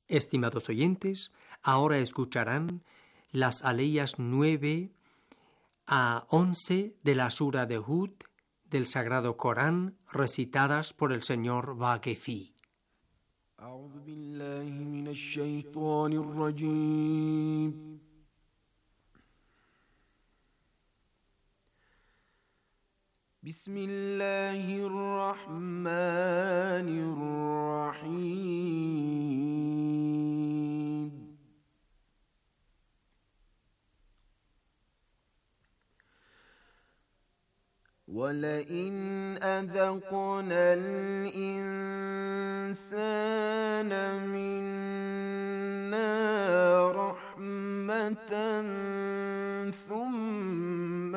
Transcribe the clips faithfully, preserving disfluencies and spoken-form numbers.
Estimados oyentes, ahora escucharán las aleyas nueve a once de la Sura de Hud del Sagrado Corán, recitadas por el señor Vaquefi. أعوذ بالله من الشيطان الرجيم. بسم الله الرحمن الرحيم. ولئن أذقنا الإنسان منا رحمة ثم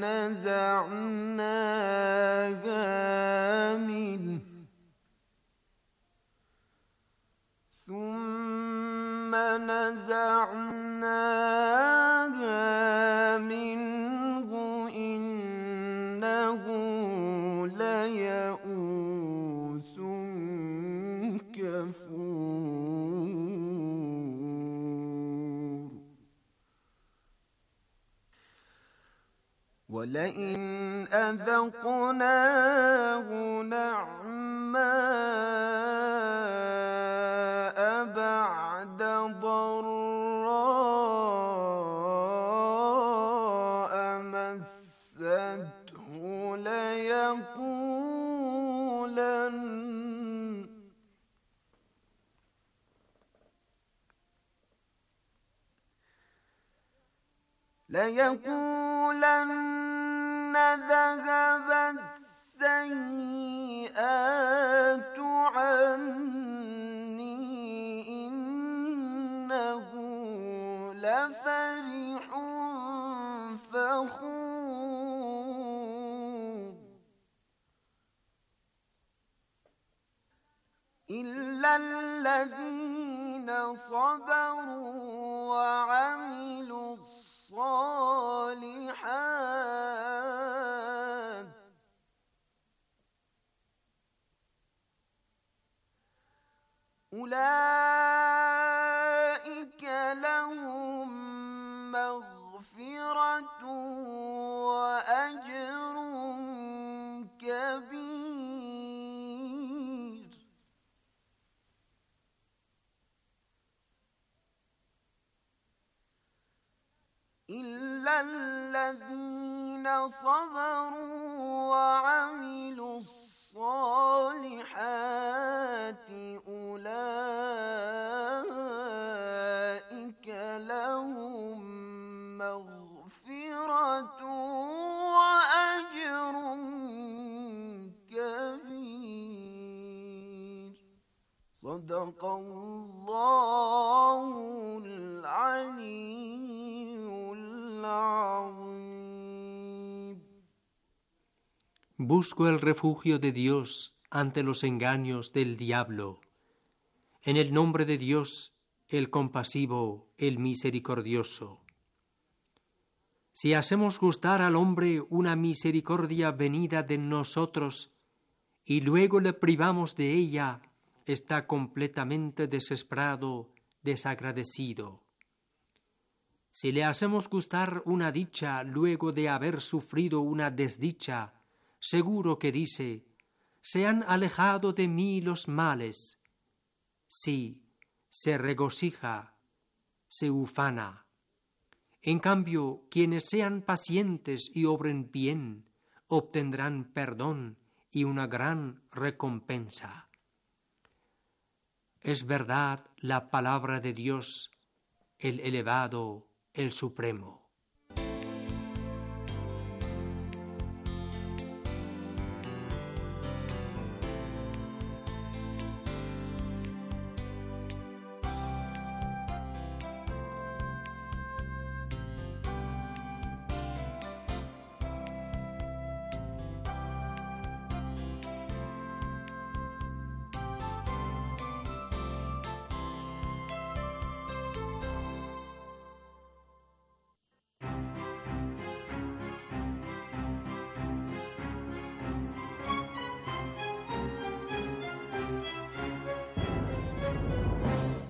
نزعناها منه ثم نزعناها منه إنه ليئوس كفور. ولئن أذقناه نعماء بعد ضراء مسته ليقولن ليقولن ذهب السيئات عني إنه لفرح فخور. إلا الذين صبروا وعملوا الصالحات أولئك لهم مغفرة وأجر كبير. إلا الذين صبروا وعملوا الصالحات أولئك لهم مغفرة وأجر كبير. صدق الله العلي العظيم. Busco el refugio de Dios ante los engaños del diablo. En el nombre de Dios, el compasivo, el misericordioso. Si hacemos gustar al hombre una misericordia venida de nosotros y luego le privamos de ella, está completamente desesperado, desagradecido. Si le hacemos gustar una dicha luego de haber sufrido una desdicha, seguro que dice: se han alejado de mí los males. Sí, se regocija, se ufana. En cambio, quienes sean pacientes y obren bien, obtendrán perdón y una gran recompensa. Es verdad la palabra de Dios, el elevado, el supremo.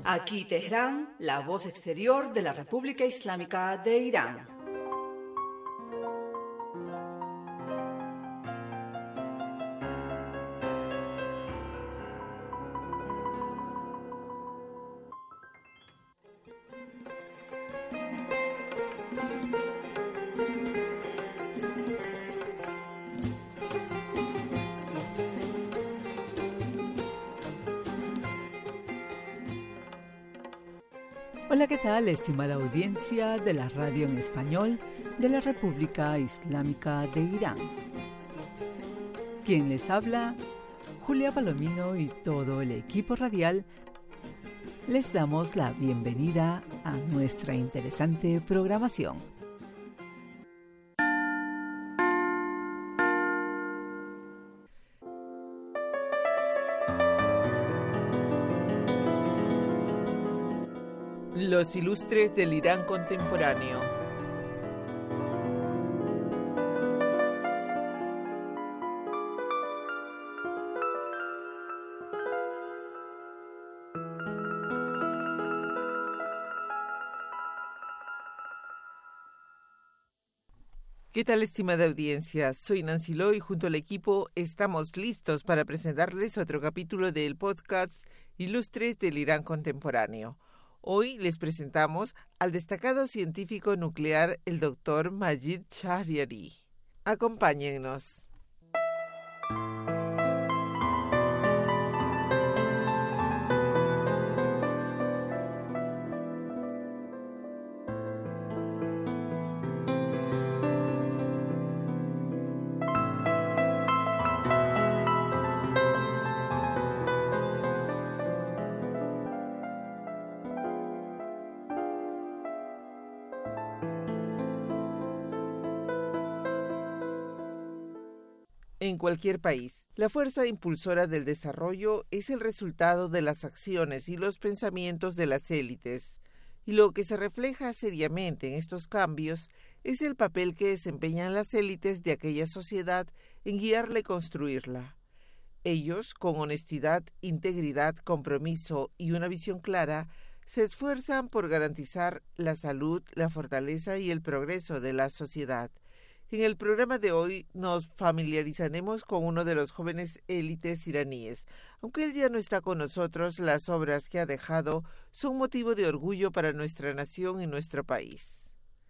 Aquí Teherán, la voz exterior de la República Islámica de Irán. Hola, ¿qué tal, estimada audiencia de la radio en español de la República Islámica de Irán? Quien les habla, Julia Palomino y todo el equipo radial, les damos la bienvenida a nuestra interesante programación. Los ilustres del Irán contemporáneo. ¿Qué tal, estimada audiencia? Soy Nancy Lo y junto al equipo estamos listos para presentarles otro capítulo del podcast Ilustres del Irán contemporáneo. Hoy les presentamos al destacado científico nuclear, el doctor Majid Shahriari. Acompáñennos. En cualquier país, la fuerza impulsora del desarrollo es el resultado de las acciones y los pensamientos de las élites, y lo que se refleja seriamente en estos cambios es el papel que desempeñan las élites de aquella sociedad en guiarla y construirla. Ellos, con honestidad, integridad, compromiso y una visión clara, se esfuerzan por garantizar la salud, la fortaleza y el progreso de la sociedad. En el programa de hoy nos familiarizaremos con uno de los jóvenes élites iraníes. Aunque él ya no está con nosotros, las obras que ha dejado son motivo de orgullo para nuestra nación y nuestro país.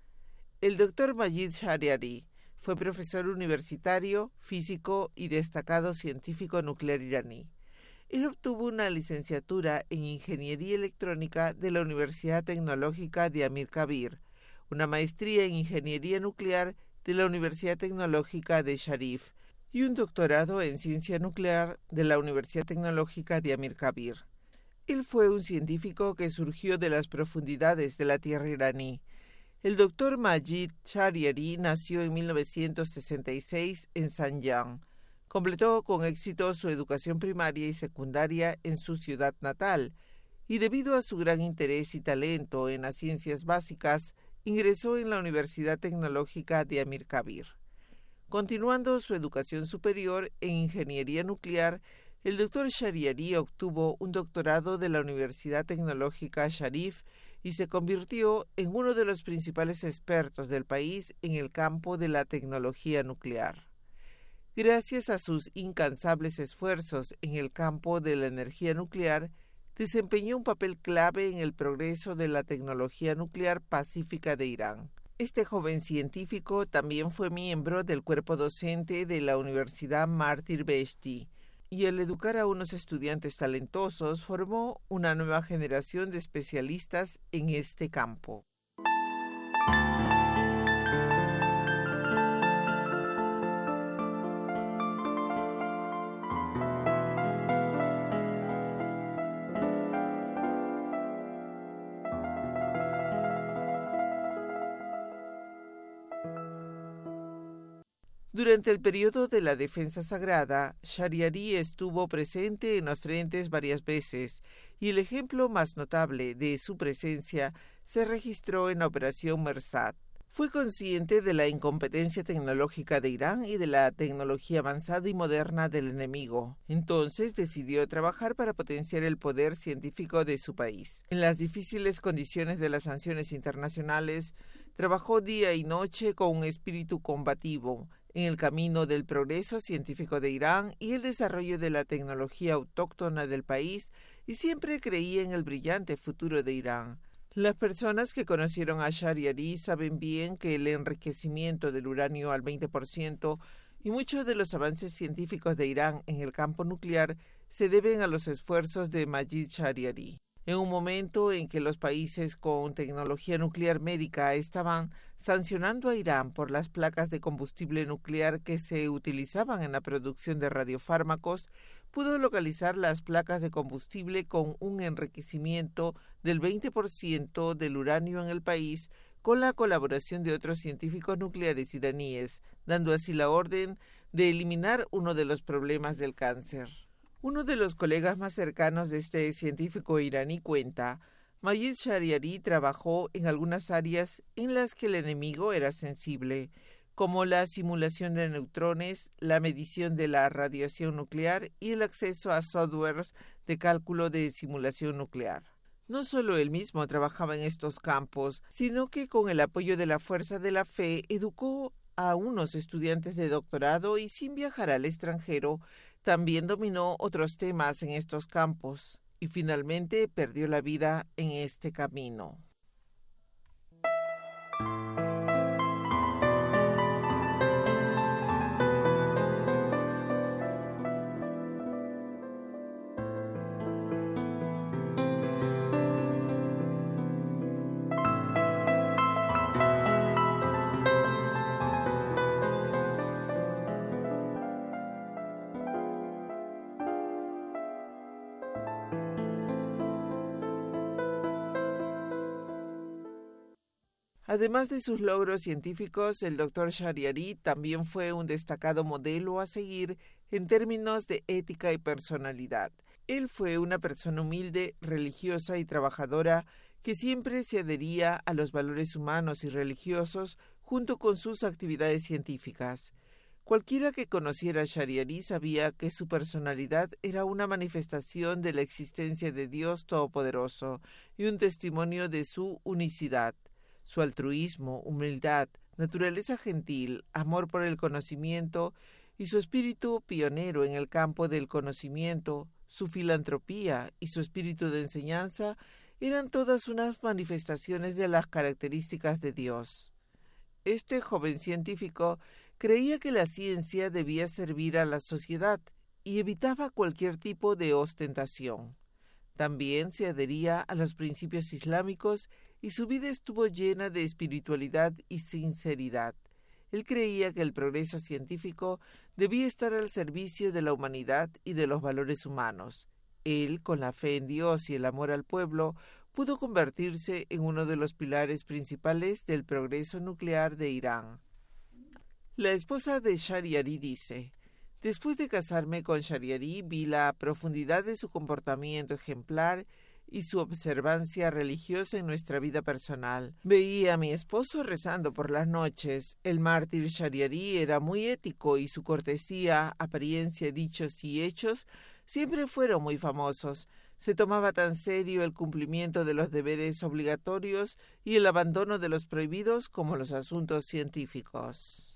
El doctor Majid Shahriari fue profesor universitario, físico y destacado científico nuclear iraní. Él obtuvo una licenciatura en Ingeniería Electrónica de la Universidad Tecnológica de Amir Kabir, una maestría en Ingeniería Nuclear de la Universidad Tecnológica de Sharif y un doctorado en Ciencia Nuclear de la Universidad Tecnológica de Amir Kabir. Él fue un científico que surgió de las profundidades de la tierra iraní. El doctor Majid Shahriari nació en mil novecientos sesenta y seis en Zanjan. Completó con éxito su educación primaria y secundaria en su ciudad natal, y debido a su gran interés y talento en las ciencias básicas, ingresó en la Universidad Tecnológica de Amir Kabir. Continuando su educación superior en Ingeniería Nuclear, el doctor Shahriari obtuvo un doctorado de la Universidad Tecnológica Sharif y se convirtió en uno de los principales expertos del país en el campo de la tecnología nuclear. Gracias a sus incansables esfuerzos en el campo de la energía nuclear, desempeñó un papel clave en el progreso de la tecnología nuclear pacífica de Irán. Este joven científico también fue miembro del cuerpo docente de la Universidad Martyr Beheshti, y al educar a unos estudiantes talentosos formó una nueva generación de especialistas en este campo. Durante el periodo de la defensa sagrada, Shahriari estuvo presente en los frentes varias veces, y el ejemplo más notable de su presencia se registró en la Operación Mersat. Fue consciente de la incompetencia tecnológica de Irán y de la tecnología avanzada y moderna del enemigo. Entonces decidió trabajar para potenciar el poder científico de su país. En las difíciles condiciones de las sanciones internacionales, trabajó día y noche con un espíritu combativo en el camino del progreso científico de Irán y el desarrollo de la tecnología autóctona del país, y siempre creía en el brillante futuro de Irán. Las personas que conocieron a Shariari saben bien que el enriquecimiento del uranio al veinte por ciento y muchos de los avances científicos de Irán en el campo nuclear se deben a los esfuerzos de Majid Shariari. En un momento en que los países con tecnología nuclear médica estaban sancionando a Irán por las placas de combustible nuclear que se utilizaban en la producción de radiofármacos, pudo localizar las placas de combustible con un enriquecimiento del veinte por ciento del uranio en el país, con la colaboración de otros científicos nucleares iraníes, dando así la orden de eliminar uno de los problemas del cáncer. Uno de los colegas más cercanos de este científico iraní cuenta: Majid Shariari trabajó en algunas áreas en las que el enemigo era sensible, como la simulación de neutrones, la medición de la radiación nuclear y el acceso a softwares de cálculo de simulación nuclear. No solo él mismo trabajaba en estos campos, sino que con el apoyo de la Fuerza de la Fe educó a unos estudiantes de doctorado y, sin viajar al extranjero, también dominó otros temas en estos campos y finalmente perdió la vida en este camino. Además de sus logros científicos, el doctor Shariari también fue un destacado modelo a seguir en términos de ética y personalidad. Él fue una persona humilde, religiosa y trabajadora que siempre se adhería a los valores humanos y religiosos junto con sus actividades científicas. Cualquiera que conociera a Shariari sabía que su personalidad era una manifestación de la existencia de Dios Todopoderoso y un testimonio de su unicidad. Su altruismo, humildad, naturaleza gentil, amor por el conocimiento y su espíritu pionero en el campo del conocimiento, su filantropía y su espíritu de enseñanza eran todas unas manifestaciones de las características de Dios. Este joven científico creía que la ciencia debía servir a la sociedad y evitaba cualquier tipo de ostentación. También se adhería a los principios islámicos y su vida estuvo llena de espiritualidad y sinceridad. Él creía que el progreso científico debía estar al servicio de la humanidad y de los valores humanos. Él, con la fe en Dios y el amor al pueblo, pudo convertirse en uno de los pilares principales del progreso nuclear de Irán. La esposa de Shariari dice: después de casarme con Shariari, vi la profundidad de su comportamiento ejemplar y su observancia religiosa en nuestra vida personal. Veía a mi esposo rezando por las noches. El mártir Shariari era muy ético y su cortesía, apariencia, dichos y hechos siempre fueron muy famosos. Se tomaba tan serio el cumplimiento de los deberes obligatorios y el abandono de los prohibidos como los asuntos científicos.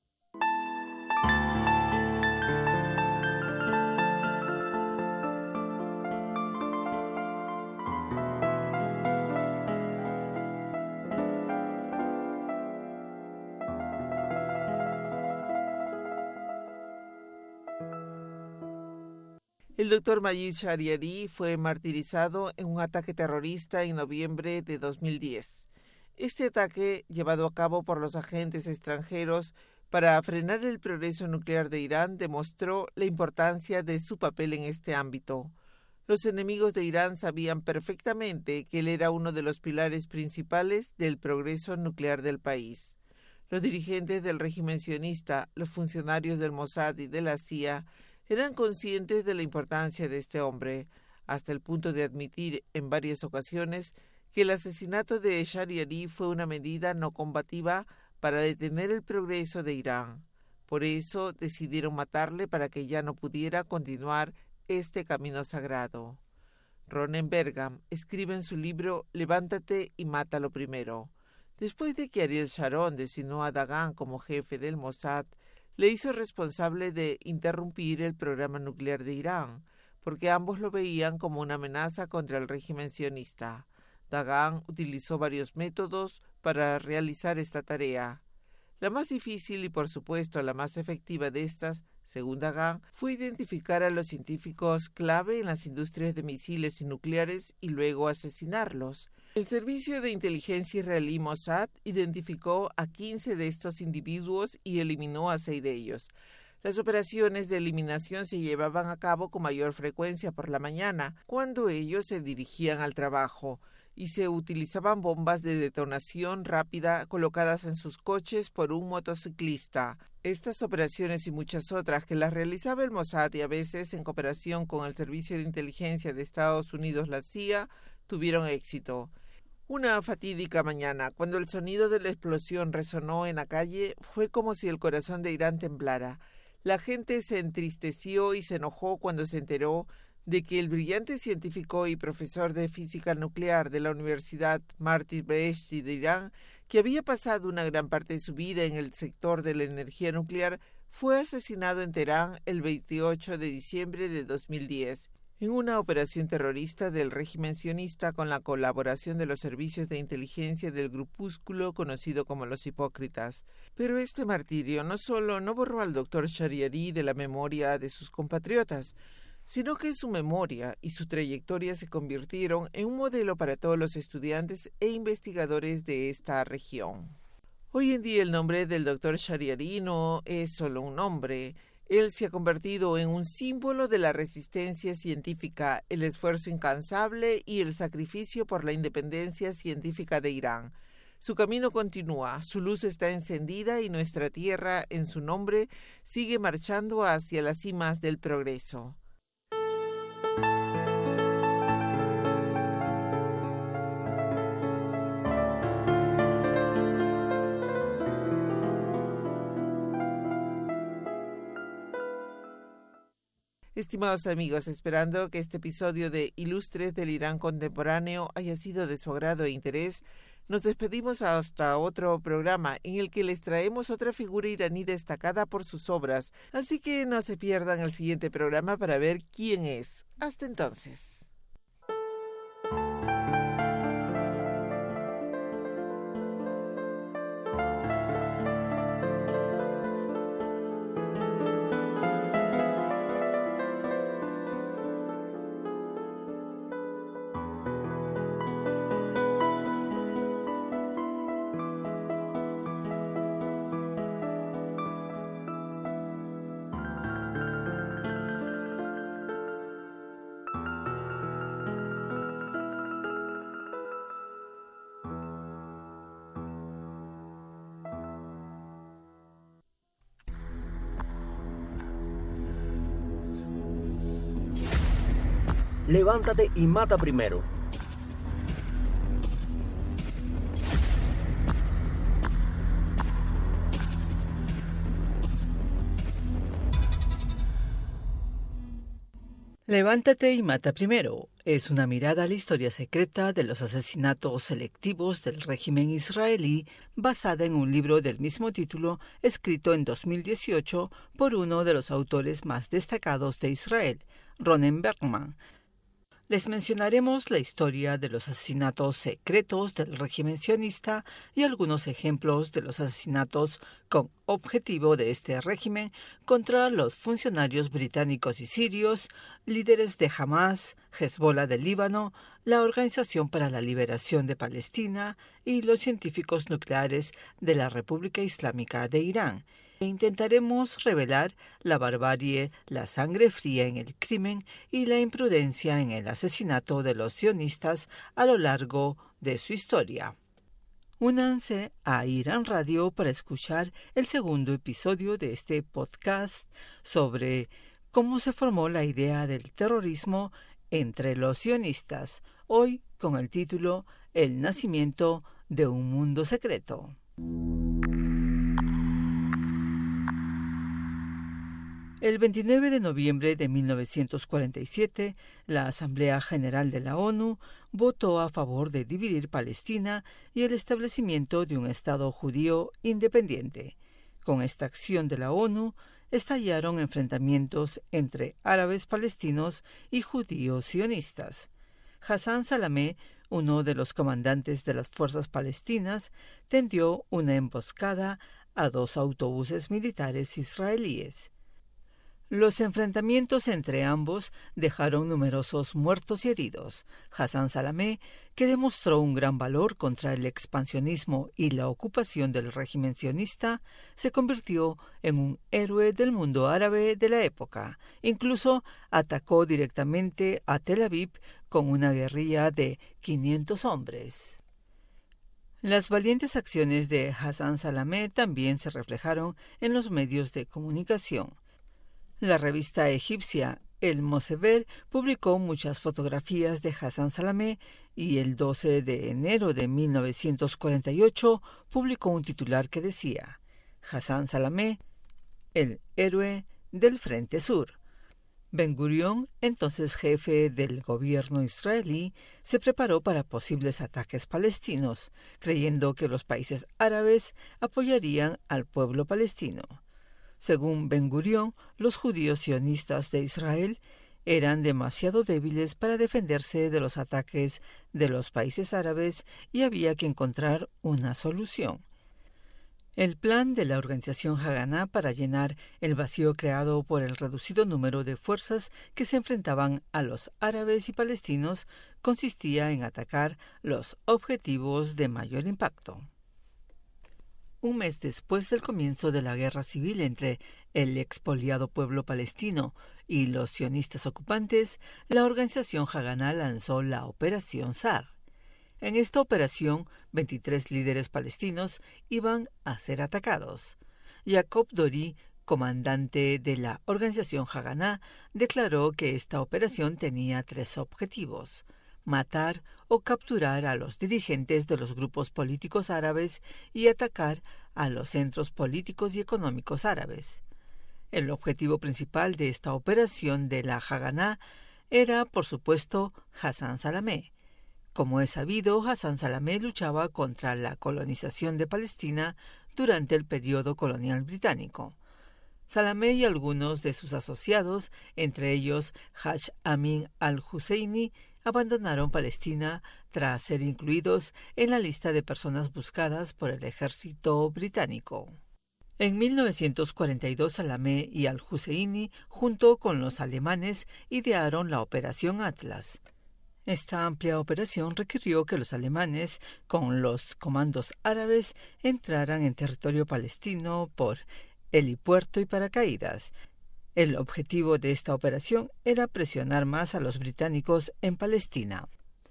El doctor Majid Shariari fue martirizado en un ataque terrorista en noviembre de dos mil diez. Este ataque, llevado a cabo por los agentes extranjeros para frenar el progreso nuclear de Irán, demostró la importancia de su papel en este ámbito. Los enemigos de Irán sabían perfectamente que él era uno de los pilares principales del progreso nuclear del país. Los dirigentes del régimen sionista, los funcionarios del Mossad y de la C I A eran conscientes de la importancia de este hombre, hasta el punto de admitir en varias ocasiones que el asesinato de Shariari fue una medida no combativa para detener el progreso de Irán. Por eso decidieron matarle para que ya no pudiera continuar este camino sagrado. Ronen Bergam escribe en su libro Levántate y mátalo primero. Después de que Ariel Sharon designó a Dagan como jefe del Mossad, le hizo responsable de interrumpir el programa nuclear de Irán, porque ambos lo veían como una amenaza contra el régimen sionista. Dagan utilizó varios métodos para realizar esta tarea. La más difícil y, por supuesto, la más efectiva de estas, según Dagan, fue identificar a los científicos clave en las industrias de misiles y nucleares y luego asesinarlos. El servicio de inteligencia israelí Mossad identificó a quince de estos individuos y eliminó a seis de ellos. Las operaciones de eliminación se llevaban a cabo con mayor frecuencia por la mañana, cuando ellos se dirigían al trabajo, y se utilizaban bombas de detonación rápida colocadas en sus coches por un motociclista. Estas operaciones y muchas otras que las realizaba el Mossad y a veces en cooperación con el Servicio de Inteligencia de Estados Unidos, la C I A, tuvieron éxito. Una fatídica mañana, cuando el sonido de la explosión resonó en la calle, fue como si el corazón de Irán temblara. La gente se entristeció y se enojó cuando se enteró de que el brillante científico y profesor de física nuclear de la Universidad Martyr Beheshti de Irán, que había pasado una gran parte de su vida en el sector de la energía nuclear, fue asesinado en Teherán el veintiocho de diciembre de dos mil diez, en una operación terrorista del régimen sionista con la colaboración de los servicios de inteligencia del grupúsculo conocido como los Hipócritas. Pero este martirio no solo no borró al doctor Shariari de la memoria de sus compatriotas, sino que su memoria y su trayectoria se convirtieron en un modelo para todos los estudiantes e investigadores de esta región. Hoy en día el nombre del doctor Shariari no es solo un nombre. Él se ha convertido en un símbolo de la resistencia científica, el esfuerzo incansable y el sacrificio por la independencia científica de Irán. Su camino continúa, su luz está encendida y nuestra tierra, en su nombre, sigue marchando hacia las cimas del progreso. Estimados amigos, esperando que este episodio de Ilustres del Irán Contemporáneo haya sido de su agrado e interés, nos despedimos hasta otro programa en el que les traemos otra figura iraní destacada por sus obras, así que no se pierdan el siguiente programa para ver quién es. Hasta entonces. Levántate y mata primero. Levántate y mata primero es una mirada a la historia secreta de los asesinatos selectivos del régimen israelí, basada en un libro del mismo título escrito en dos mil dieciocho por uno de los autores más destacados de Israel, Ronen Bergman. Les mencionaremos la historia de los asesinatos secretos del régimen sionista y algunos ejemplos de los asesinatos con objetivo de este régimen contra los funcionarios británicos y sirios, líderes de Hamas, Hezbollah del Líbano, la Organización para la Liberación de Palestina y los científicos nucleares de la República Islámica de Irán. E intentaremos revelar la barbarie, la sangre fría en el crimen y la imprudencia en el asesinato de los sionistas a lo largo de su historia. Únanse a Irán Radio para escuchar el segundo episodio de este podcast sobre cómo se formó la idea del terrorismo entre los sionistas, hoy con el título el nacimiento de un mundo secreto. El veintinueve de noviembre de mil novecientos cuarenta y siete, la Asamblea General de la ONU votó a favor de dividir Palestina y el establecimiento de un Estado judío independiente. Con esta acción de la ONU, estallaron enfrentamientos entre árabes palestinos y judíos sionistas. Hassan Salamé, uno de los comandantes de las fuerzas palestinas, tendió una emboscada a dos autobuses militares israelíes. Los enfrentamientos entre ambos dejaron numerosos muertos y heridos. Hassan Salamé, que demostró un gran valor contra el expansionismo y la ocupación del régimen sionista, se convirtió en un héroe del mundo árabe de la época. Incluso atacó directamente a Tel Aviv con una guerrilla de quinientos hombres. Las valientes acciones de Hassan Salamé también se reflejaron en los medios de comunicación. La revista egipcia El Mosever publicó muchas fotografías de Hassan Salamé y el doce de enero de mil novecientos cuarenta y ocho publicó un titular que decía: Hassan Salamé, el héroe del Frente Sur. Ben Gurión, entonces jefe del gobierno israelí, se preparó para posibles ataques palestinos, creyendo que los países árabes apoyarían al pueblo palestino. Según Ben Gurión, los judíos sionistas de Israel eran demasiado débiles para defenderse de los ataques de los países árabes y había que encontrar una solución. El plan de la organización Haganá para llenar el vacío creado por el reducido número de fuerzas que se enfrentaban a los árabes y palestinos consistía en atacar los objetivos de mayor impacto. Un mes después del comienzo de la guerra civil entre el expoliado pueblo palestino y los sionistas ocupantes, la organización Haganá lanzó la Operación Sar. En esta operación, veintitrés líderes palestinos iban a ser atacados. Jacob Dori, comandante de la organización Haganá, declaró que esta operación tenía tres objetivos: matar o capturar a los dirigentes de los grupos políticos árabes y atacar a los centros políticos y económicos árabes. El objetivo principal de esta operación de la Haganá era, por supuesto, Hassan Salamé. Como es sabido, Hassan Salamé luchaba contra la colonización de Palestina durante el periodo colonial británico. Salamé y algunos de sus asociados, entre ellos Haj Amin al-Husseini, abandonaron Palestina tras ser incluidos en la lista de personas buscadas por el ejército británico. En mil novecientos cuarenta y dos, Salamé y al-Husseini, junto con los alemanes, idearon la Operación Atlas. Esta amplia operación requirió que los alemanes, con los comandos árabes, entraran en territorio palestino por helipuerto y paracaídas. El objetivo de esta operación era presionar más a los británicos en Palestina.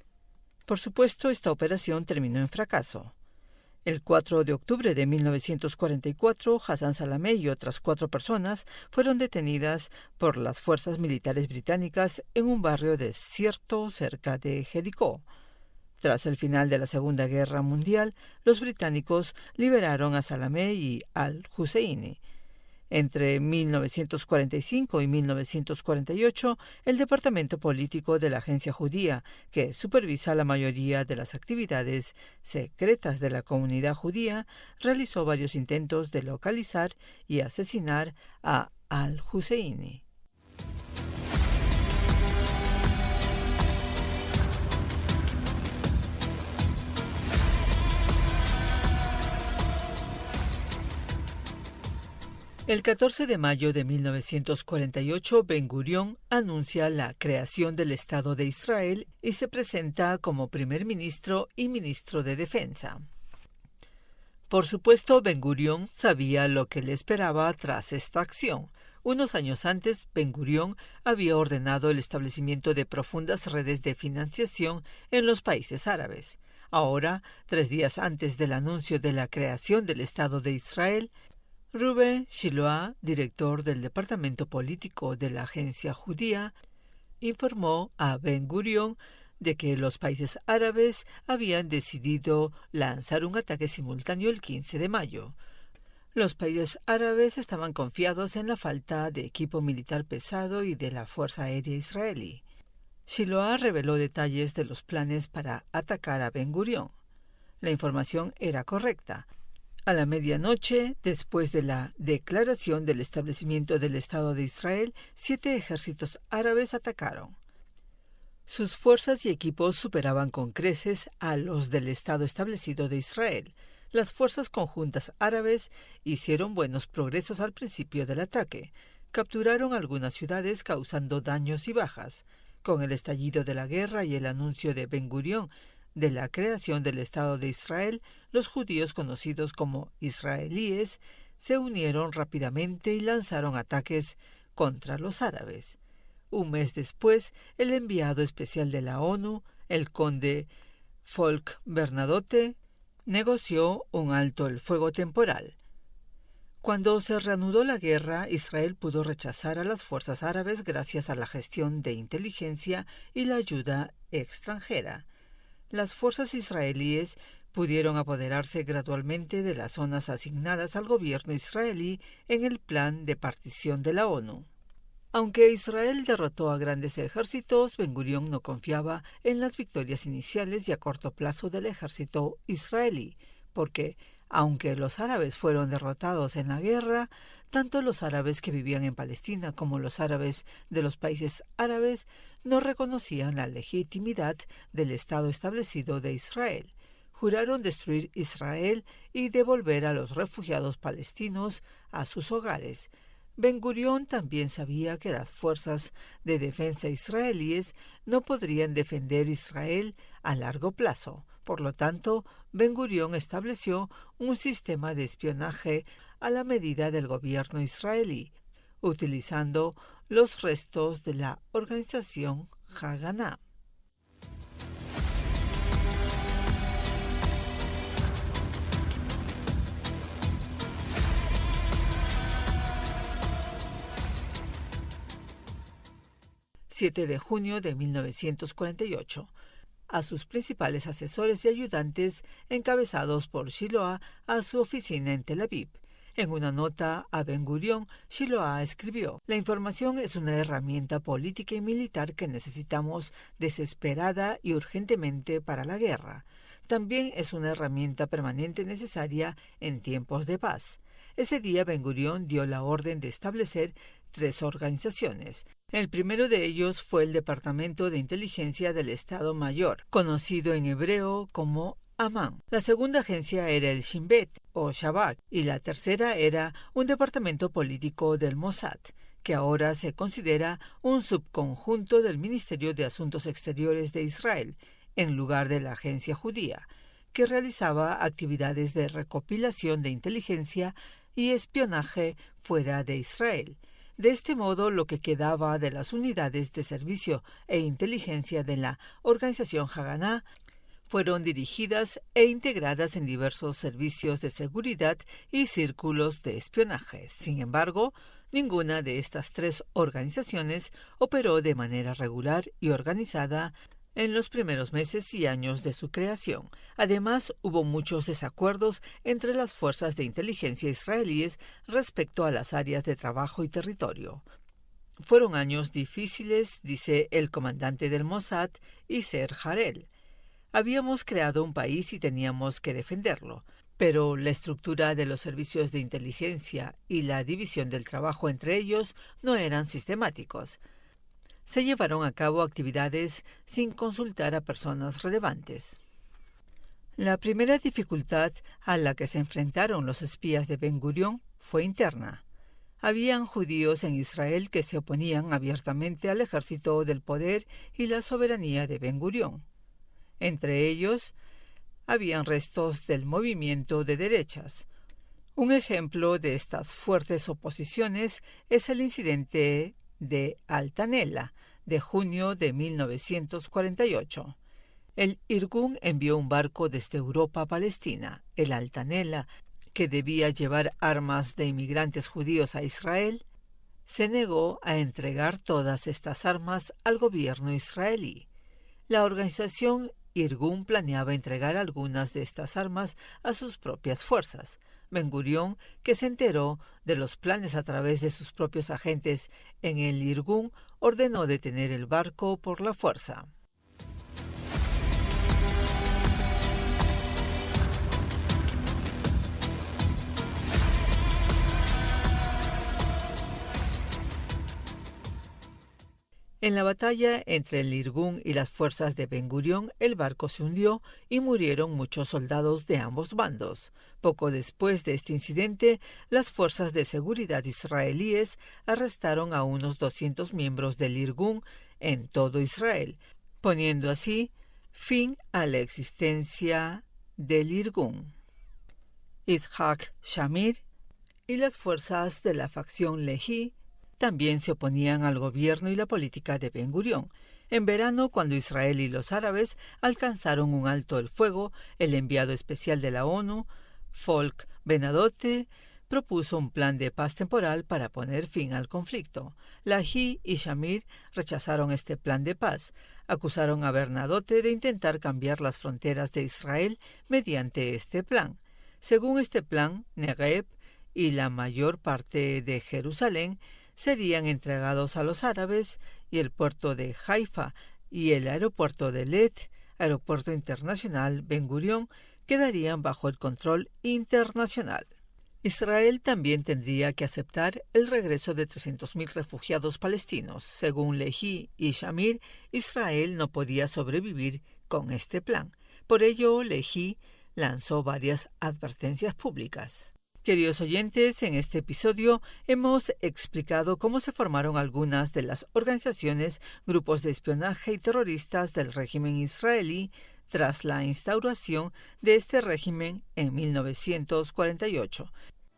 Por supuesto, esta operación terminó en fracaso. El cuatro de octubre de mil novecientos cuarenta y cuatro, Hassan Salamé y otras cuatro personas fueron detenidas por las fuerzas militares británicas en un barrio desierto cerca de Jericó. Tras el final de la Segunda Guerra Mundial, los británicos liberaron a Salamé y al-Husseini. Entre mil novecientos cuarenta y cinco y mil novecientos cuarenta y ocho, el departamento político de la agencia judía, que supervisa la mayoría de las actividades secretas de la comunidad judía, realizó varios intentos de localizar y asesinar a al-Husseini. El catorce de mayo de mil novecientos cuarenta y ocho, Ben Gurión anuncia la creación del Estado de Israel y se presenta como primer ministro y ministro de Defensa. Por supuesto, Ben Gurión sabía lo que le esperaba tras esta acción. Unos años antes, Ben Gurión había ordenado el establecimiento de profundas redes de financiación en los países árabes. Ahora, tres días antes del anuncio de la creación del Estado de Israel, Reuven Shiloah, director del departamento político de la agencia judía, informó a Ben Gurión de que los países árabes habían decidido lanzar un ataque simultáneo el quince de mayo. Los países árabes estaban confiados en la falta de equipo militar pesado y de la Fuerza Aérea israelí. Shiloah reveló detalles de los planes para atacar a Ben Gurión. La información era correcta. A la medianoche, después de la declaración del establecimiento del Estado de Israel, siete ejércitos árabes atacaron. Sus fuerzas y equipos superaban con creces a los del Estado establecido de Israel. Las fuerzas conjuntas árabes hicieron buenos progresos al principio del ataque. Capturaron algunas ciudades causando daños y bajas. Con el estallido de la guerra y el anuncio de Ben Gurión de la creación del Estado de Israel, los judíos conocidos como israelíes se unieron rápidamente y lanzaron ataques contra los árabes. Un mes después, el enviado especial de la ONU, el conde Folke Bernadotte, negoció un alto el fuego temporal. Cuando se reanudó la guerra, Israel pudo rechazar a las fuerzas árabes gracias a la gestión de inteligencia y la ayuda extranjera. Las fuerzas israelíes pudieron apoderarse gradualmente de las zonas asignadas al gobierno israelí en el plan de partición de la ONU. Aunque Israel derrotó a grandes ejércitos, Ben Gurión no confiaba en las victorias iniciales y a corto plazo del ejército israelí, porque, aunque los árabes fueron derrotados en la guerra, tanto los árabes que vivían en Palestina como los árabes de los países árabes no reconocían la legitimidad del Estado establecido de Israel. Juraron destruir Israel y devolver a los refugiados palestinos a sus hogares. Ben Gurión también sabía que las fuerzas de defensa israelíes no podrían defender Israel a largo plazo. Por lo tanto, Ben Gurión estableció un sistema de espionaje a la medida del gobierno israelí, utilizando los restos de la organización Haganah. siete de junio de mil novecientos cuarenta y ocho. A sus principales asesores y ayudantes, encabezados por Shiloah, a su oficina en Tel Aviv. En una nota a Ben Gurión, Shiloah escribió: «La información es una herramienta política y militar que necesitamos desesperada y urgentemente para la guerra. También es una herramienta permanente necesaria en tiempos de paz». Ese día Ben Gurión dio la orden de establecer tres organizaciones. El primero de ellos fue el Departamento de Inteligencia del Estado Mayor, conocido en hebreo como Amán. La segunda agencia era el Shin Bet, o Shabak, y la tercera era un departamento político del Mossad, que ahora se considera un subconjunto del Ministerio de Asuntos Exteriores de Israel, en lugar de la agencia judía, que realizaba actividades de recopilación de inteligencia y espionaje fuera de Israel. De este modo, lo que quedaba de las unidades de servicio e inteligencia de la organización Haganah fueron dirigidas e integradas en diversos servicios de seguridad y círculos de espionaje. Sin embargo, ninguna de estas tres organizaciones operó de manera regular y organizada en los primeros meses y años de su creación. Además, hubo muchos desacuerdos entre las fuerzas de inteligencia israelíes respecto a las áreas de trabajo y territorio. Fueron años difíciles, dice el comandante del Mossad, Iser Harel. Habíamos creado un país y teníamos que defenderlo, pero la estructura de los servicios de inteligencia y la división del trabajo entre ellos no eran sistemáticos. Se llevaron a cabo actividades sin consultar a personas relevantes. La primera dificultad a la que se enfrentaron los espías de Ben Gurión fue interna. Habían judíos en Israel que se oponían abiertamente al ejército del poder y la soberanía de Ben Gurión. Entre ellos, habían restos del movimiento de derechas. Un ejemplo de estas fuertes oposiciones es el incidente de Altanela, de junio de mil novecientos cuarenta y ocho. El Irgun envió un barco desde Europa a Palestina. El Altanela, que debía llevar armas de inmigrantes judíos a Israel, se negó a entregar todas estas armas al gobierno israelí. La organización Irgun planeaba entregar algunas de estas armas a sus propias fuerzas. Ben-Gurión, que se enteró de los planes a través de sus propios agentes en el Irgun, ordenó detener el barco por la fuerza. En la batalla entre el Irgun y las fuerzas de Ben-Gurión, el barco se hundió y murieron muchos soldados de ambos bandos. Poco después de este incidente, las fuerzas de seguridad israelíes arrestaron a unos doscientos miembros del Irgun en todo Israel, poniendo así fin a la existencia del Irgun. Yitzhak Shamir y las fuerzas de la facción Lehi también se oponían al gobierno y la política de Ben-Gurión. En verano, cuando Israel y los árabes alcanzaron un alto el fuego, el enviado especial de la ONU, Folk Benadote, propuso un plan de paz temporal para poner fin al conflicto. Lehi y Shamir rechazaron este plan de paz. Acusaron a Bernadotte de intentar cambiar las fronteras de Israel mediante este plan. Según este plan, Negev y la mayor parte de Jerusalén serían entregados a los árabes y el puerto de Haifa y el aeropuerto de Eilat, aeropuerto internacional Ben-Gurión, quedarían bajo el control internacional. Israel también tendría que aceptar el regreso de trescientos mil refugiados palestinos. Según Lehi y Shamir, Israel no podía sobrevivir con este plan. Por ello, Lehi lanzó varias advertencias públicas. Queridos oyentes, en este episodio hemos explicado cómo se formaron algunas de las organizaciones, grupos de espionaje y terroristas del régimen israelí tras la instauración de este régimen en mil novecientos cuarenta y ocho.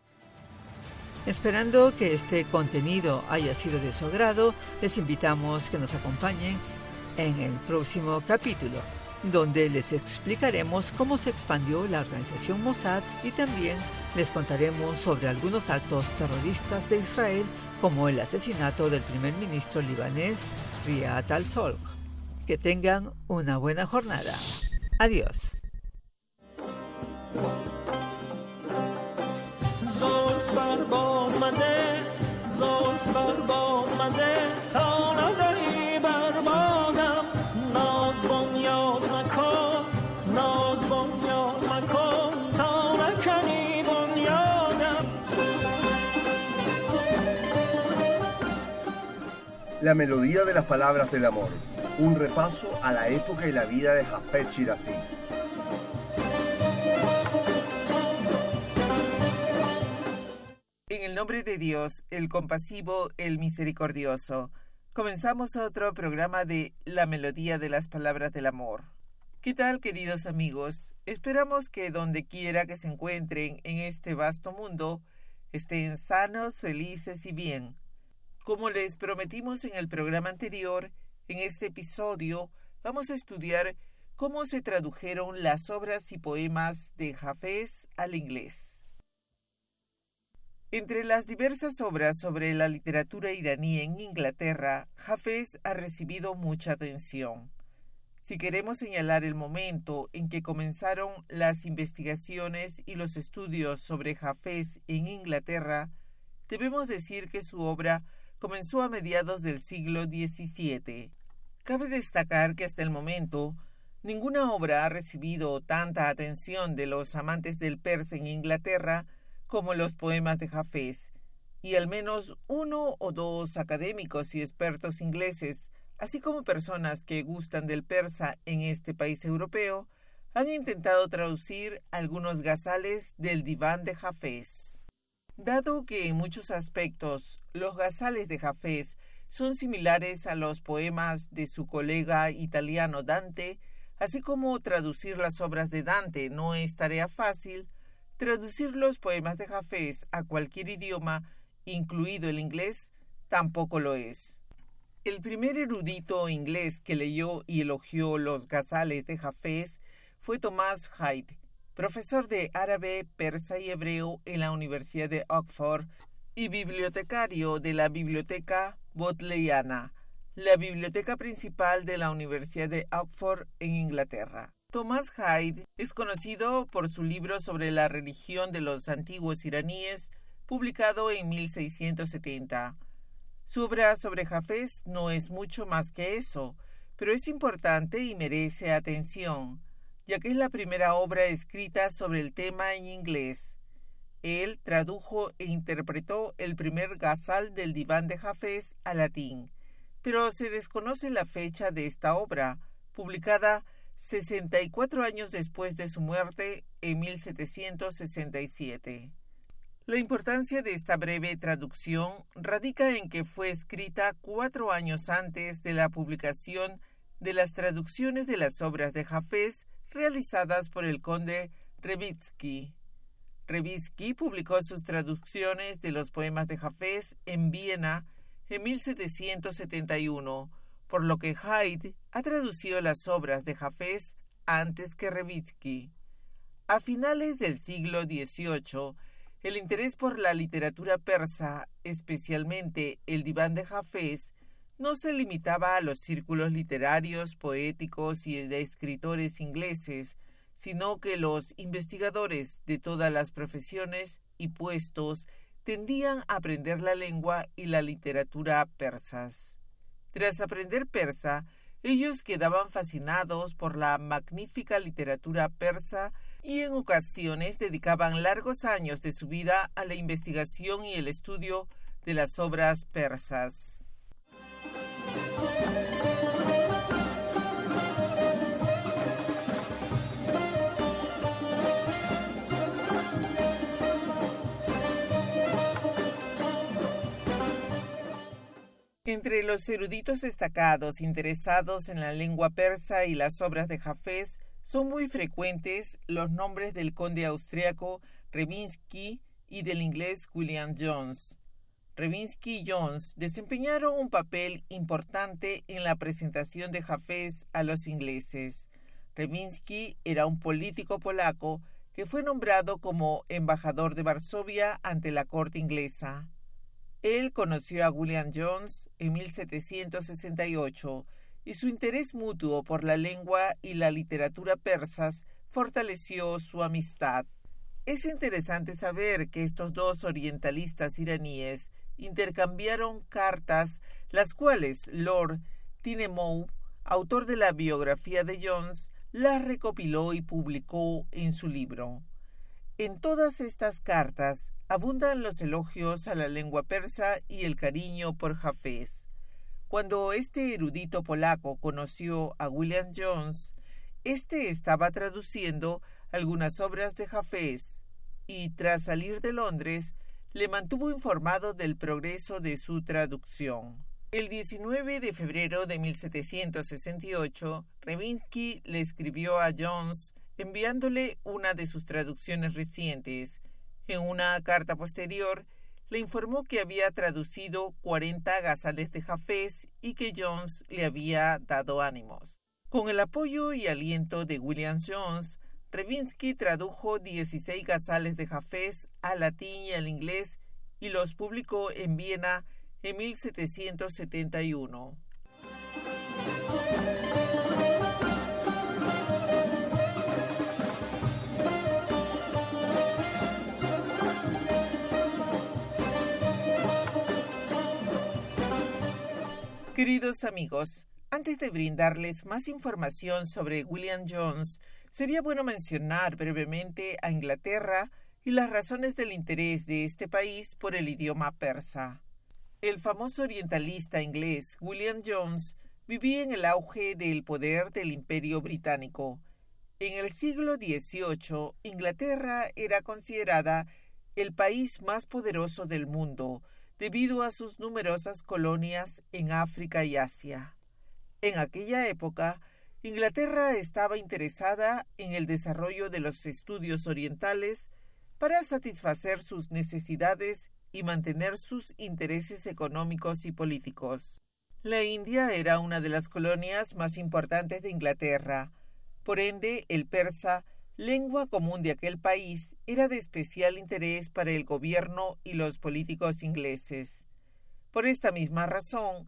Esperando que este contenido haya sido de su agrado, les invitamos que nos acompañen en el próximo capítulo, donde les explicaremos cómo se expandió la organización Mossad y también les contaremos sobre algunos actos terroristas de Israel, como el asesinato del primer ministro libanés Riyad al-Solh. Que tengan una buena jornada. Adiós. La melodía de las palabras del amor. Un repaso a la época y la vida de Hafez Shirazi. En el nombre de Dios, el compasivo, el misericordioso, comenzamos otro programa de La melodía de las palabras del amor. ¿Qué tal, queridos amigos? Esperamos que donde quiera que se encuentren en este vasto mundo, estén sanos, felices y bien. Como les prometimos en el programa anterior, en este episodio vamos a estudiar cómo se tradujeron las obras y poemas de Hafez al inglés. Entre las diversas obras sobre la literatura iraní en Inglaterra, Hafez ha recibido mucha atención. Si queremos señalar el momento en que comenzaron las investigaciones y los estudios sobre Hafez en Inglaterra, debemos decir que su obra comenzó a mediados del siglo diecisiete. Cabe destacar que hasta el momento, ninguna obra ha recibido tanta atención de los amantes del persa en Inglaterra como los poemas de Hafez, y al menos uno o dos académicos y expertos ingleses, así como personas que gustan del persa en este país europeo, han intentado traducir algunos gazales del diván de Hafez. Dado que en muchos aspectos los gazales de Hafez son similares a los poemas de su colega italiano Dante, así como traducir las obras de Dante no es tarea fácil, traducir los poemas de Hafez a cualquier idioma, incluido el inglés, tampoco lo es. El primer erudito inglés que leyó y elogió los gazales de Hafez fue Thomas Hyde, profesor de árabe, persa y hebreo en la Universidad de Oxford y bibliotecario de la Biblioteca Bodleiana. la biblioteca principal de la Universidad de Oxford en Inglaterra. Thomas Hyde es conocido por su libro sobre la religión de los antiguos iraníes, publicado en mil seiscientos setenta. Su obra sobre Hafez no es mucho más que eso, pero es importante y merece atención, ya que es la primera obra escrita sobre el tema en inglés. Él tradujo e interpretó el primer ghazal del diván de Hafez al latín, pero se desconoce la fecha de esta obra, publicada sesenta y cuatro años después de su muerte en mil setecientos sesenta y siete. La importancia de esta breve traducción radica en que fue escrita cuatro años antes de la publicación de las traducciones de las obras de Hafez realizadas por el conde Revitsky. Revitsky publicó sus traducciones de los poemas de Hafez en Viena en mil setecientos setenta y uno, por lo que Hyde ha traducido las obras de Hafez antes que Revitsky. A finales del siglo dieciocho, el interés por la literatura persa, especialmente el diván de Hafez, no se limitaba a los círculos literarios, poéticos y de escritores ingleses, sino que los investigadores de todas las profesiones y puestos tendían a aprender la lengua y la literatura persas. Tras aprender persa, ellos quedaban fascinados por la magnífica literatura persa y en ocasiones dedicaban largos años de su vida a la investigación y el estudio de las obras persas. Entre los eruditos destacados interesados en la lengua persa y las obras de Hafez son muy frecuentes los nombres del conde austriaco Revitsky y del inglés William Jones. Revitsky y Jones desempeñaron un papel importante en la presentación de Hafez a los ingleses. Revitsky era un político polaco que fue nombrado como embajador de Varsovia ante la corte inglesa. Él conoció a William Jones en mil setecientos sesenta y ocho y su interés mutuo por la lengua y la literatura persas fortaleció su amistad. Es interesante saber que estos dos orientalistas iraníes intercambiaron cartas, las cuales Lord Tynemouth, autor de la biografía de Jones, las recopiló y publicó en su libro. En todas estas cartas abundan los elogios a la lengua persa y el cariño por Hafez. Cuando este erudito polaco conoció a William Jones, éste estaba traduciendo algunas obras de Hafez y, tras salir de Londres, le mantuvo informado del progreso de su traducción. El diecinueve de febrero de mil setecientos sesenta y ocho, Revitsky le escribió a Jones enviándole una de sus traducciones recientes. En una carta posterior, le informó que había traducido cuarenta ghazales de Hafez y que Jones le había dado ánimos. Con el apoyo y aliento de William Jones, Revitsky tradujo dieciséis ghazales de Hafez al latín y al inglés y los publicó en Viena en mil setecientos setenta y uno. Queridos amigos, antes de brindarles más información sobre William Jones, sería bueno mencionar brevemente a Inglaterra y las razones del interés de este país por el idioma persa. El famoso orientalista inglés William Jones vivía en el auge del poder del Imperio Británico. En el siglo dieciocho, Inglaterra era considerada el país más poderoso del mundo, debido a sus numerosas colonias en África y Asia. En aquella época, Inglaterra estaba interesada en el desarrollo de los estudios orientales para satisfacer sus necesidades y mantener sus intereses económicos y políticos. La India era una de las colonias más importantes de Inglaterra. Por ende, el persa, lengua común de aquel país, era de especial interés para el gobierno y los políticos ingleses. Por esta misma razón,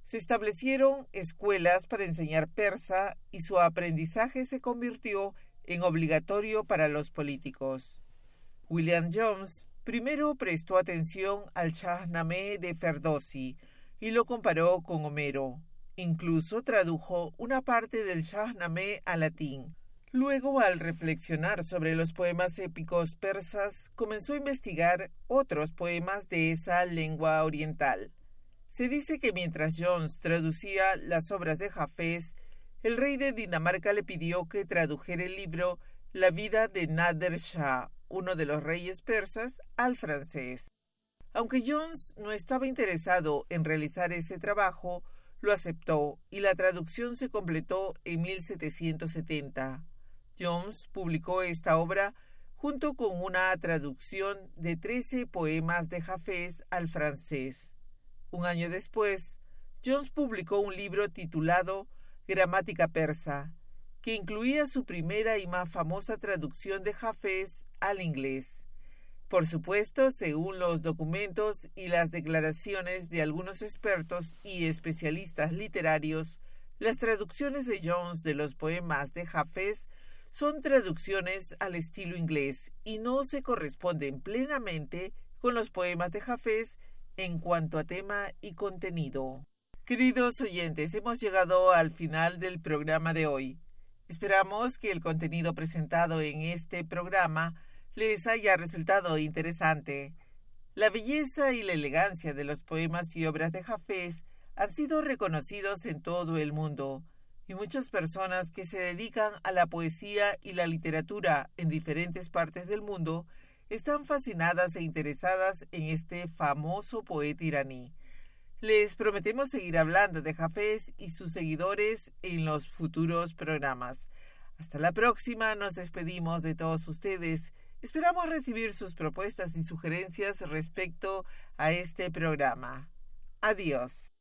Se establecieron escuelas para enseñar persa y su aprendizaje se convirtió en obligatorio para los políticos. William Jones primero prestó atención al Shahnameh de Ferdowsi y lo comparó con Homero. Incluso tradujo una parte del Shahnameh al latín. Luego, al reflexionar sobre los poemas épicos persas, comenzó a investigar otros poemas de esa lengua oriental. Se dice que mientras Jones traducía las obras de Hafez, el rey de Dinamarca le pidió que tradujera el libro La vida de Nader Shah, uno de los reyes persas, al francés. Aunque Jones no estaba interesado en realizar ese trabajo, lo aceptó y la traducción se completó en mil setecientos setenta. Jones publicó esta obra junto con una traducción de trece poemas de Hafez al francés. Un año después, Jones publicó un libro titulado Gramática persa, que incluía su primera y más famosa traducción de Hafez al inglés. Por supuesto, según los documentos y las declaraciones de algunos expertos y especialistas literarios, las traducciones de Jones de los poemas de Hafez son traducciones al estilo inglés y no se corresponden plenamente con los poemas de Hafez en cuanto a tema y contenido. Queridos oyentes, hemos llegado al final del programa de hoy. Esperamos que el contenido presentado en este programa les haya resultado interesante. La belleza y la elegancia de los poemas y obras de Hafez han sido reconocidos en todo el mundo, y muchas personas que se dedican a la poesía y la literatura en diferentes partes del mundo están fascinadas e interesadas en este famoso poeta iraní. Les prometemos seguir hablando de Hafez y sus seguidores en los futuros programas. Hasta la próxima, nos despedimos de todos ustedes. Esperamos recibir sus propuestas y sugerencias respecto a este programa. Adiós.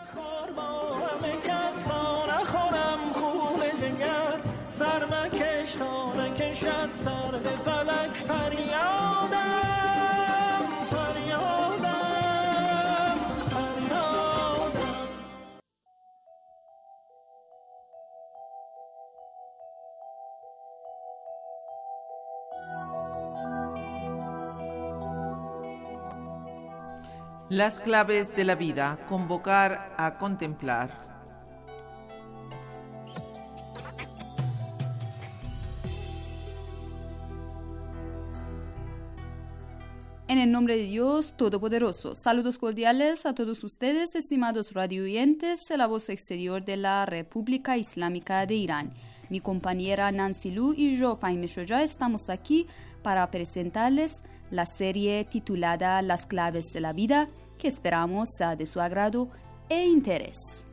Las claves de la vida, convocar a contemplar. En el nombre de Dios Todopoderoso, saludos cordiales a todos ustedes, estimados radioyentes de la voz exterior de la República Islámica de Irán. Mi compañera Nancy Lu y yo, Fahime Shoja, estamos aquí para presentarles la serie titulada Las claves de la vida, que esperamos sea de su agrado e interés.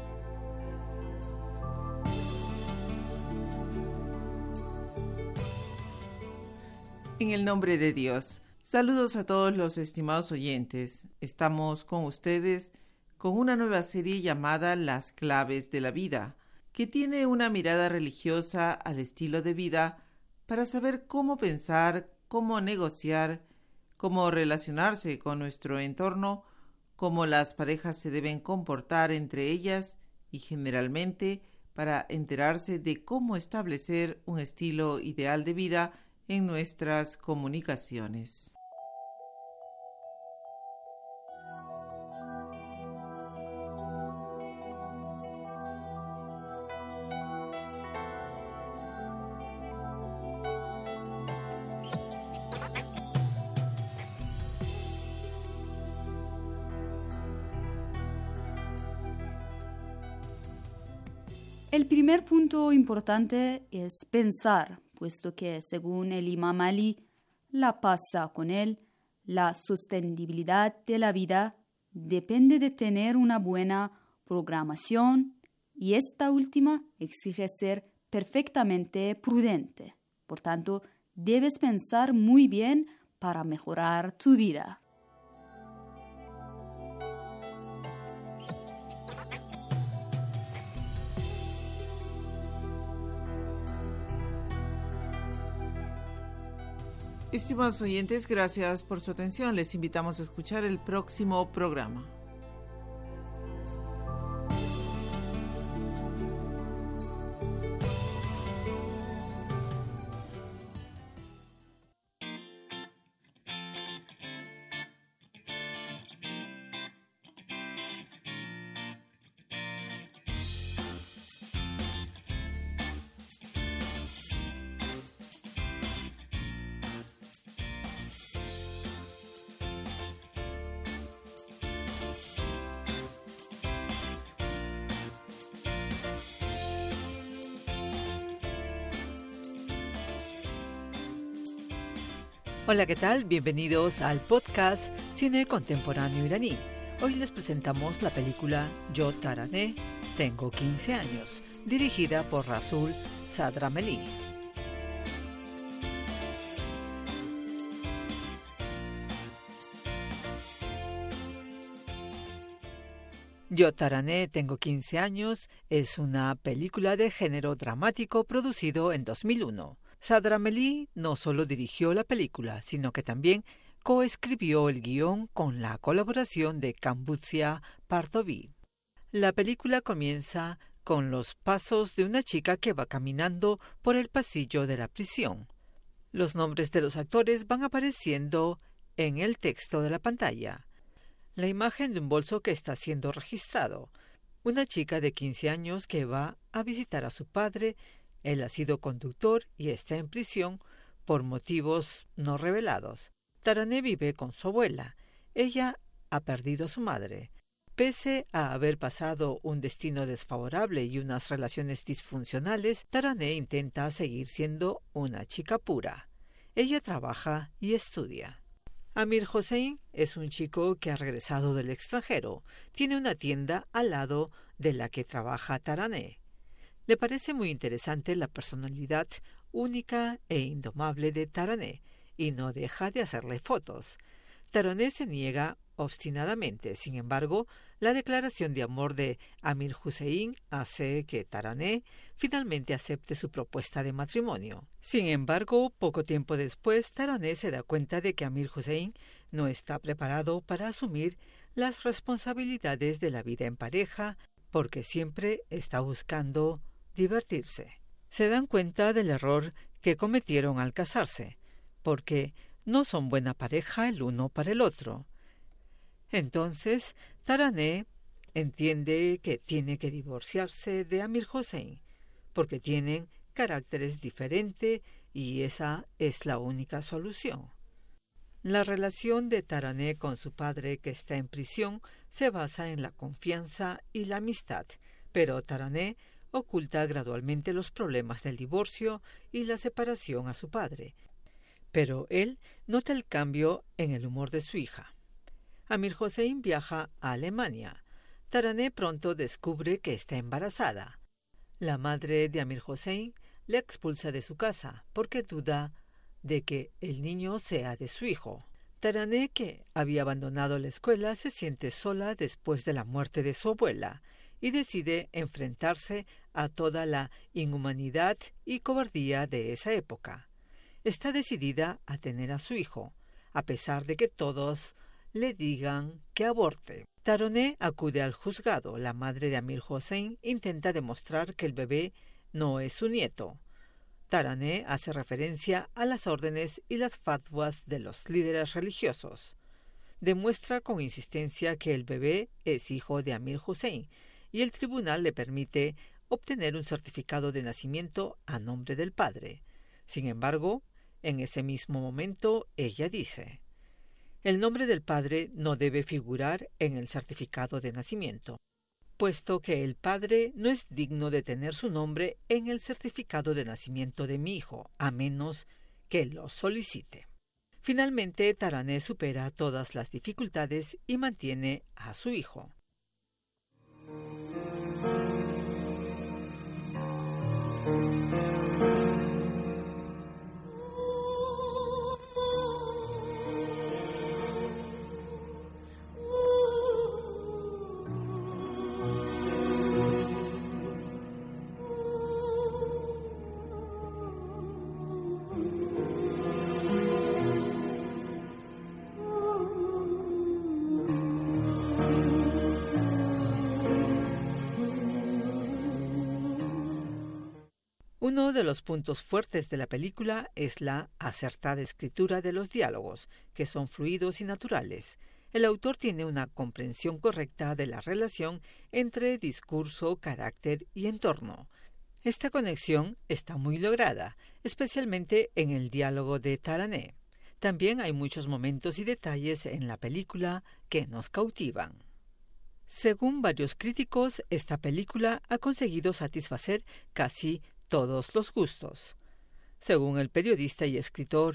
En el nombre de Dios, saludos a todos los estimados oyentes. Estamos con ustedes con una nueva serie llamada Las claves de la vida, que tiene una mirada religiosa al estilo de vida para saber cómo pensar, cómo negociar, cómo relacionarse con nuestro entorno, cómo las parejas se deben comportar entre ellas y generalmente para enterarse de cómo establecer un estilo ideal de vida en nuestras comunicaciones. El primer punto importante es pensar, puesto que, según el Imam Ali, la paz con él, la sostenibilidad de la vida depende de tener una buena programación y esta última exige ser perfectamente prudente. Por tanto, debes pensar muy bien para mejorar tu vida. Estimados oyentes, gracias por su atención. Les invitamos a escuchar el próximo programa. Hola, ¿qué tal? Bienvenidos al podcast Cine Contemporáneo Iraní. Hoy les presentamos la película Yo Taraneh, tengo quince años, dirigida por Rasul Sadrameli. Yo Taraneh, tengo quince años es una película de género dramático producido en dos mil uno. Sadrameli no solo dirigió la película, sino que también coescribió el guión con la colaboración de Kambuzia Partovi. La película comienza con los pasos de una chica que va caminando por el pasillo de la prisión. Los nombres de los actores van apareciendo en el texto de la pantalla. La imagen de un bolso que está siendo registrado. Una chica de quince años que va a visitar a su padre. Él ha sido conductor y está en prisión por motivos no revelados. Taraneh vive con su abuela. Ella ha perdido a su madre. Pese a haber pasado un destino desfavorable y unas relaciones disfuncionales, Taraneh intenta seguir siendo una chica pura. Ella trabaja y estudia. Amir Hossein es un chico que ha regresado del extranjero. Tiene una tienda al lado de la que trabaja Taraneh. Le parece muy interesante la personalidad única e indomable de Taraneh y no deja de hacerle fotos. Taraneh se niega obstinadamente. Sin embargo, la declaración de amor de Amir Hossein hace que Taraneh finalmente acepte su propuesta de matrimonio. Sin embargo, poco tiempo después, Taraneh se da cuenta de que Amir Hossein no está preparado para asumir las responsabilidades de la vida en pareja porque siempre está buscando divertirse. Se dan cuenta del error que cometieron al casarse, porque no son buena pareja el uno para el otro. Entonces, Taraneh entiende que tiene que divorciarse de Amir Hossein, porque tienen caracteres diferentes y esa es la única solución. La relación de Taraneh con su padre, que está en prisión, se basa en la confianza y la amistad, pero Taraneh oculta gradualmente los problemas del divorcio y la separación a su padre. Pero él nota el cambio en el humor de su hija. Amir Hossein viaja a Alemania. Taraneh pronto descubre que está embarazada. La madre de Amir Hossein le expulsa de su casa porque duda de que el niño sea de su hijo. Taraneh, que había abandonado la escuela, se siente sola después de la muerte de su abuela y decide enfrentarse a toda la inhumanidad y cobardía de esa época. Está decidida a tener a su hijo, a pesar de que todos le digan que aborte. Taraneh acude al juzgado. La madre de Amir Hossein intenta demostrar que el bebé no es su nieto. Taraneh hace referencia a las órdenes y las fatwas de los líderes religiosos. Demuestra con insistencia que el bebé es hijo de Amir Hossein y el tribunal le permite obtener un certificado de nacimiento a nombre del padre. Sin embargo, en ese mismo momento ella dice: el nombre del padre no debe figurar en el certificado de nacimiento, puesto que el padre no es digno de tener su nombre en el certificado de nacimiento de mi hijo, a menos que lo solicite. Finalmente, Taraneh supera todas las dificultades y mantiene a su hijo. Uno de los puntos fuertes de la película es la acertada escritura de los diálogos, que son fluidos y naturales. El autor tiene una comprensión correcta de la relación entre discurso, carácter y entorno. Esta conexión está muy lograda, especialmente en el diálogo de Taraneh. También hay muchos momentos y detalles en la película que nos cautivan. Según varios críticos, esta película ha conseguido satisfacer casi todos los gustos. Según el periodista y escritor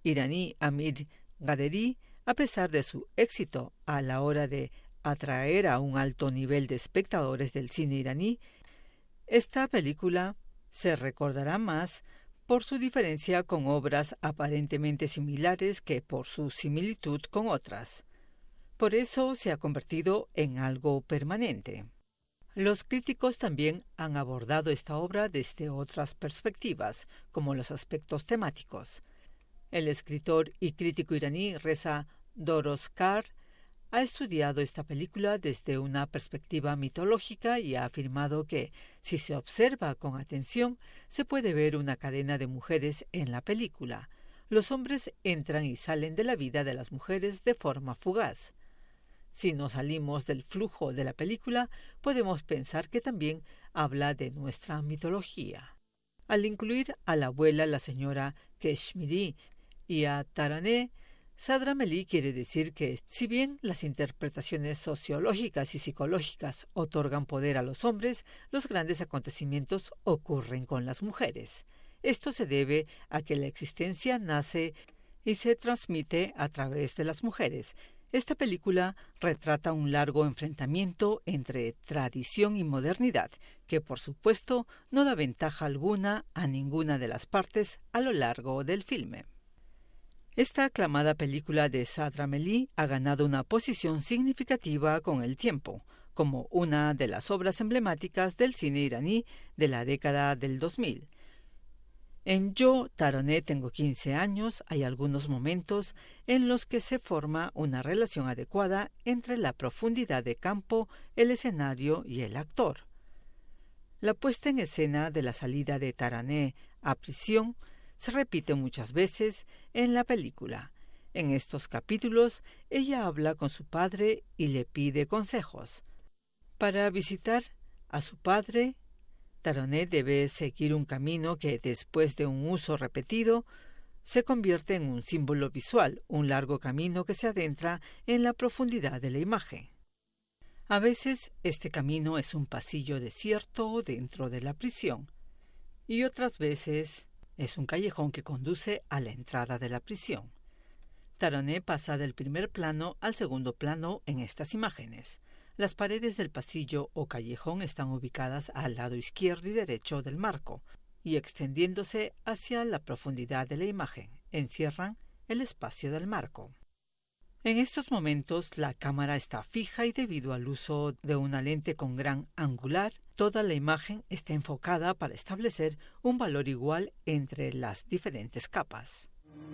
iraní Amir Gaderi, a pesar de su éxito a la hora de atraer a un alto nivel de espectadores del cine iraní, esta película se recordará más por su diferencia con obras aparentemente similares que por su similitud con otras. Por eso se ha convertido en algo permanente. Los críticos también han abordado esta obra desde otras perspectivas, como los aspectos temáticos. El escritor y crítico iraní Reza Dorozkar ha estudiado esta película desde una perspectiva mitológica y ha afirmado que, si se observa con atención, se puede ver una cadena de mujeres en la película. Los hombres entran y salen de la vida de las mujeres de forma fugaz. Si nos salimos del flujo de la película, podemos pensar que también habla de nuestra mitología. Al incluir a la abuela, la señora Keshmiri, y a Taraneh, Sadra Melih quiere decir que, si bien las interpretaciones sociológicas y psicológicas otorgan poder a los hombres, los grandes acontecimientos ocurren con las mujeres. Esto se debe a que la existencia nace y se transmite a través de las mujeres. Esta película retrata un largo enfrentamiento entre tradición y modernidad, que por supuesto no da ventaja alguna a ninguna de las partes a lo largo del filme. Esta aclamada película de Sadra Melih ha ganado una posición significativa con el tiempo, como una de las obras emblemáticas del cine iraní de la década del dos mil. En Yo, Taraneh, tengo quince años, hay algunos momentos en los que se forma una relación adecuada entre la profundidad de campo, el escenario y el actor. La puesta en escena de la salida de Taraneh a prisión se repite muchas veces en la película. En estos capítulos, ella habla con su padre y le pide consejos. Para visitar a su padre, Taraneh debe seguir un camino que, después de un uso repetido, se convierte en un símbolo visual, un largo camino que se adentra en la profundidad de la imagen. A veces este camino es un pasillo desierto dentro de la prisión, y otras veces es un callejón que conduce a la entrada de la prisión. Taraneh pasa del primer plano al segundo plano en estas imágenes. Las paredes del pasillo o callejón están ubicadas al lado izquierdo y derecho del marco y extendiéndose hacia la profundidad de la imagen. Encierran el espacio del marco. En estos momentos la cámara está fija y debido al uso de una lente con gran angular, toda la imagen está enfocada para establecer un valor igual entre las diferentes capas.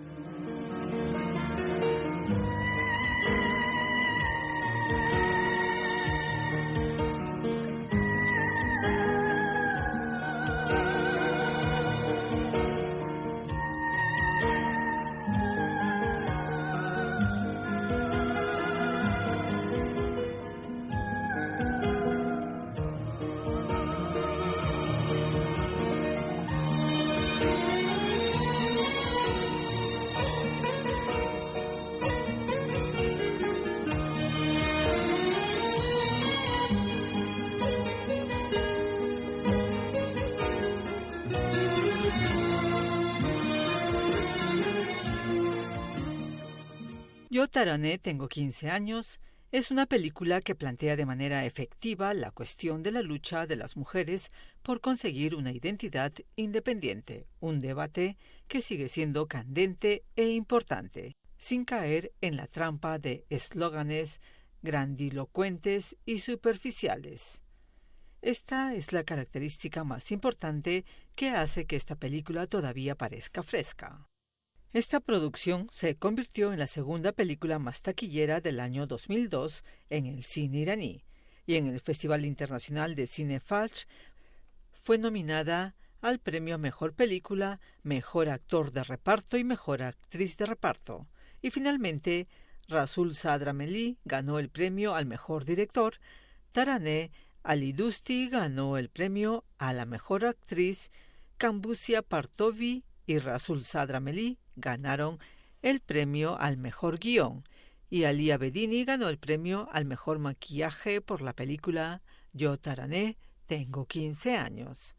Yo, Taraneh, tengo quince años, es una película que plantea de manera efectiva la cuestión de la lucha de las mujeres por conseguir una identidad independiente, un debate que sigue siendo candente e importante, sin caer en la trampa de eslóganes grandilocuentes y superficiales. Esta es la característica más importante que hace que esta película todavía parezca fresca. Esta producción se convirtió en la segunda película más taquillera del año dos mil dos en el cine iraní y en el Festival Internacional de Cine Fajr fue nominada al premio Mejor Película, Mejor Actor de Reparto y Mejor Actriz de Reparto. Y finalmente, Rasul Sadra Melih ganó el premio al Mejor Director, Taraneh Ali Dosti ganó el premio a la Mejor Actriz, Kambusia Partovi y Rasul Sadra Melih ganaron el premio al mejor guión y Ali Abedini ganó el premio al mejor maquillaje por la película Yo, Taraneh, tengo quince años.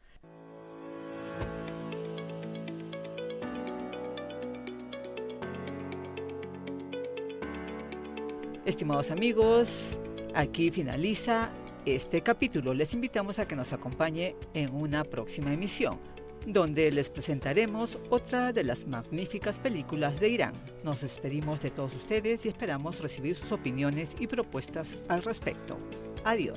Estimados amigos, aquí finaliza este capítulo. Les invitamos a que nos acompañe en una próxima emisión, donde les presentaremos otra de las magníficas películas de Irán. Nos despedimos de todos ustedes y esperamos recibir sus opiniones y propuestas al respecto. Adiós.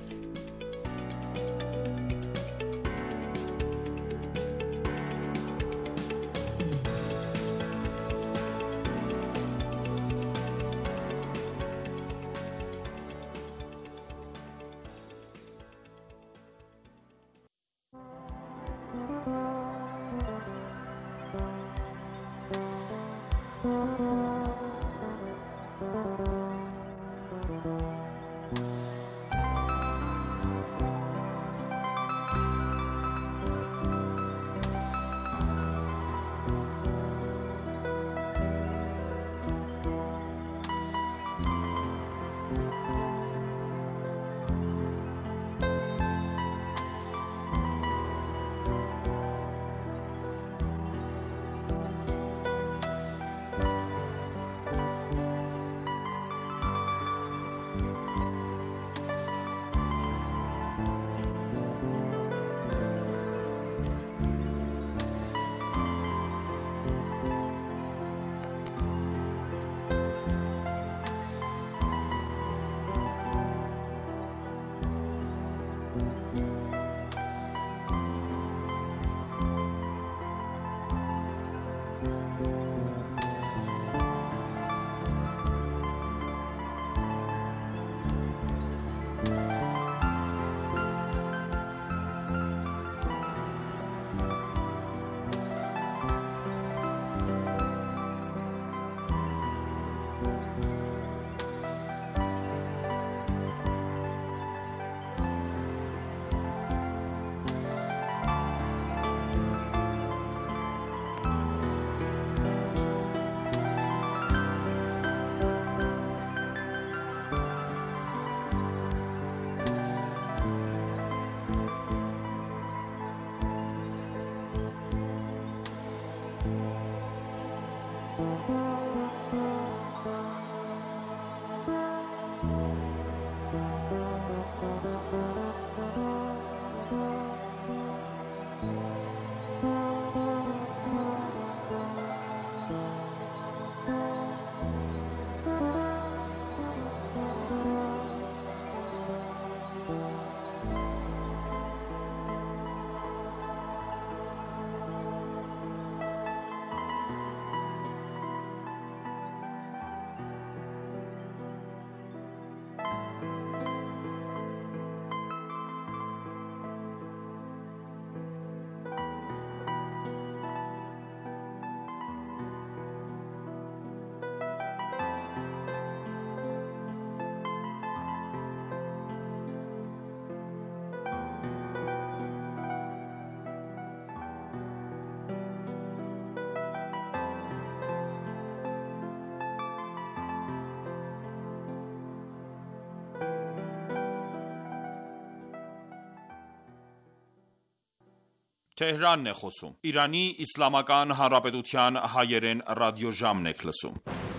Թեհրանն է խոսում։ Իրանի Իսլամական Հանրապետության հայերեն ռադիոժամն եք լսում։